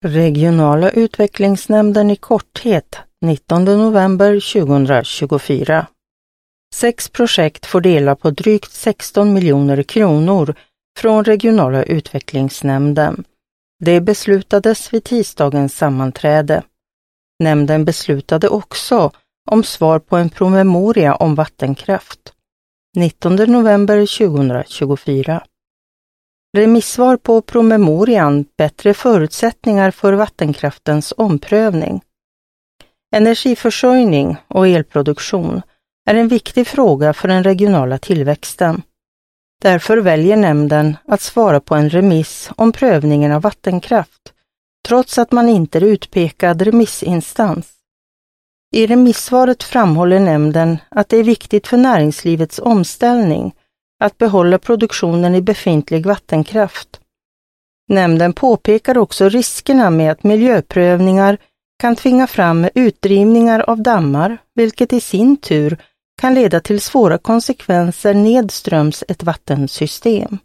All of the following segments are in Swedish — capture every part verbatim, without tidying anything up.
Regionala utvecklingsnämnden i korthet nittonde november tjugohundratjugofyra. Sex projekt får dela på drygt sexton miljoner kronor från regionala utvecklingsnämnden. Det beslutades vid tisdagens sammanträde. Nämnden beslutade också om svar på en promemoria om vattenkraft. nittonde november tjugohundratjugofyra. Remissvar på promemorian Bättre förutsättningar för vattenkraftens omprövning. Energiförsörjning och elproduktion är en viktig fråga för den regionala tillväxten. Därför väljer nämnden att svara på en remiss om prövningen av vattenkraft, trots att man inte är utpekad remissinstans. I remissvaret framhåller nämnden att det är viktigt för näringslivets omställning att behålla produktionen i befintlig vattenkraft. Nämnden påpekar också riskerna med att miljöprövningar kan tvinga fram utdrivningar av dammar, vilket i sin tur kan leda till svåra konsekvenser nedströms ett vattensystem.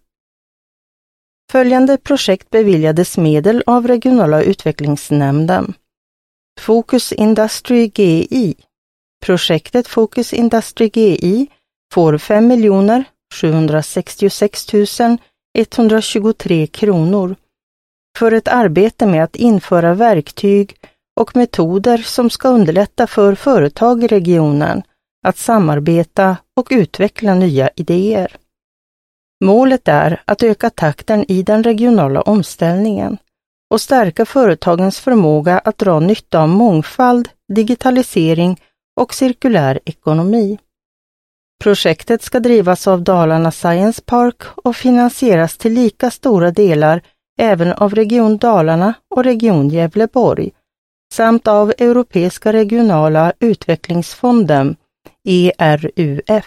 Följande projekt beviljades medel av regionala utvecklingsnämnden. Focus Industry G I. Projektet Focus Industry G I får fem miljoner sjuhundrasextiosex tusen etthundratjugotre kronor för ett arbete med att införa verktyg och metoder som ska underlätta för företag i regionen att samarbeta och utveckla nya idéer. Målet är att öka takten i den regionala omställningen och stärka företagens förmåga att dra nytta av mångfald, digitalisering och cirkulär ekonomi. Projektet ska drivas av Dalarna Science Park och finansieras till lika stora delar även av Region Dalarna och Region Gävleborg samt av Europeiska regionala utvecklingsfonden E R U F.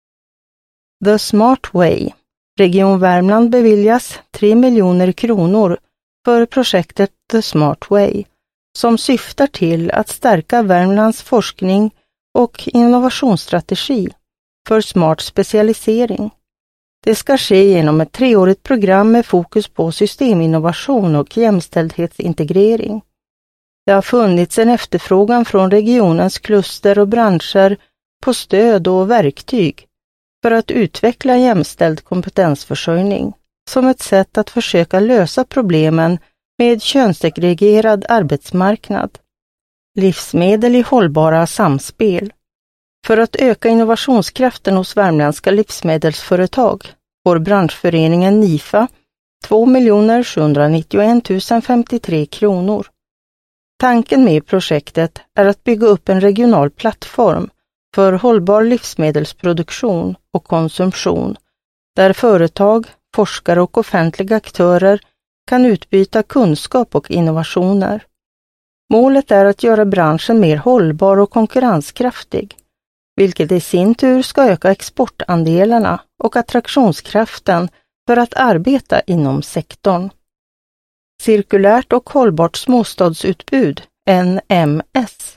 The Smart Way. Region Värmland beviljas tre miljoner kronor för projektet The Smart Way som syftar till att stärka Värmlands forskning och innovationsstrategi för smart specialisering. Det ska ske genom ett treårigt program med fokus på systeminnovation och jämställdhetsintegrering. Det har funnits en efterfrågan från regionens kluster och branscher på stöd och verktyg för att utveckla jämställd kompetensförsörjning som ett sätt att försöka lösa problemen med könssegregerad arbetsmarknad. Livsmedel i hållbara samspel. För att öka innovationskraften hos värmländska livsmedelsföretag får branschföreningen NIFA två miljoner sjuhundranittioett tusen femtiotre kronor. Tanken med projektet är att bygga upp en regional plattform för hållbar livsmedelsproduktion och konsumtion där företag, forskare och offentliga aktörer kan utbyta kunskap och innovationer. Målet är att göra branschen mer hållbar och konkurrenskraftig, vilket i sin tur ska öka exportandelarna och attraktionskraften för att arbeta inom sektorn. Cirkulärt och hållbart småstadsutbud, N M S.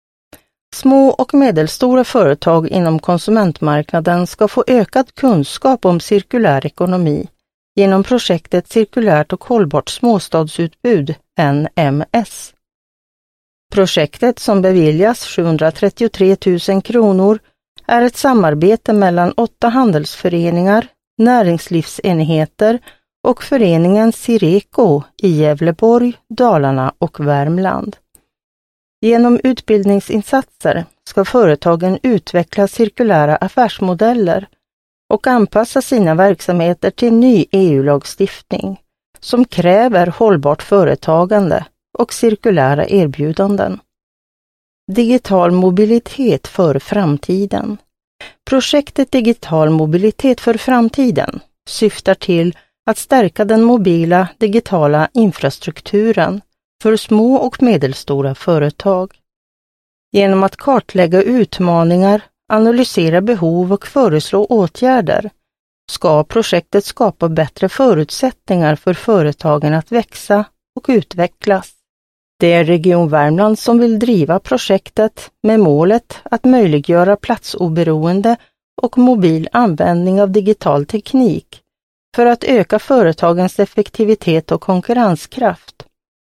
Små och medelstora företag inom konsumentmarknaden ska få ökad kunskap om cirkulär ekonomi genom projektet Cirkulärt och hållbart småstadsutbud, N M S. Projektet som beviljas sjuhundratrettiotre tusen kronor är ett samarbete mellan åtta handelsföreningar, näringslivsenheter och föreningen Cireco i Gävleborg, Dalarna och Värmland. Genom utbildningsinsatser ska företagen utveckla cirkulära affärsmodeller och anpassa sina verksamheter till ny E U-lagstiftning som kräver hållbart företagande och cirkulära erbjudanden. Digital mobilitet för framtiden. Projektet Digital mobilitet för framtiden syftar till att stärka den mobila digitala infrastrukturen för små och medelstora företag. Genom att kartlägga utmaningar, analysera behov och föreslå åtgärder ska projektet skapa bättre förutsättningar för företagen att växa och utvecklas. Det är Region Värmland som vill driva projektet med målet att möjliggöra platsoberoende och mobil användning av digital teknik för att öka företagens effektivitet och konkurrenskraft.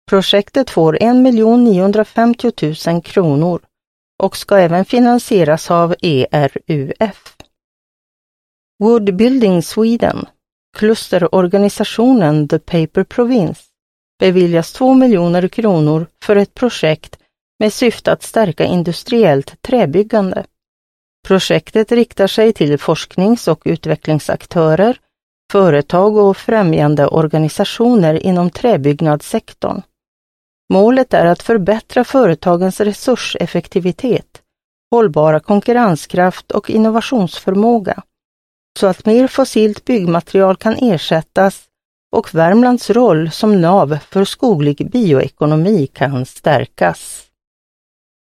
Projektet får en miljon niohundrafemtio tusen kronor och ska även finansieras av E R U F. Wood Building Sweden, klusterorganisationen The Paper Province, beviljas två miljoner kronor för ett projekt med syfte att stärka industriellt träbyggande. Projektet riktar sig till forsknings- och utvecklingsaktörer, företag och främjande organisationer inom träbyggnadssektorn. Målet är att förbättra företagens resurseffektivitet, hållbara konkurrenskraft och innovationsförmåga, så att mer fossilt byggmaterial kan ersättas och Värmlands roll som nav för skoglig bioekonomi kan stärkas.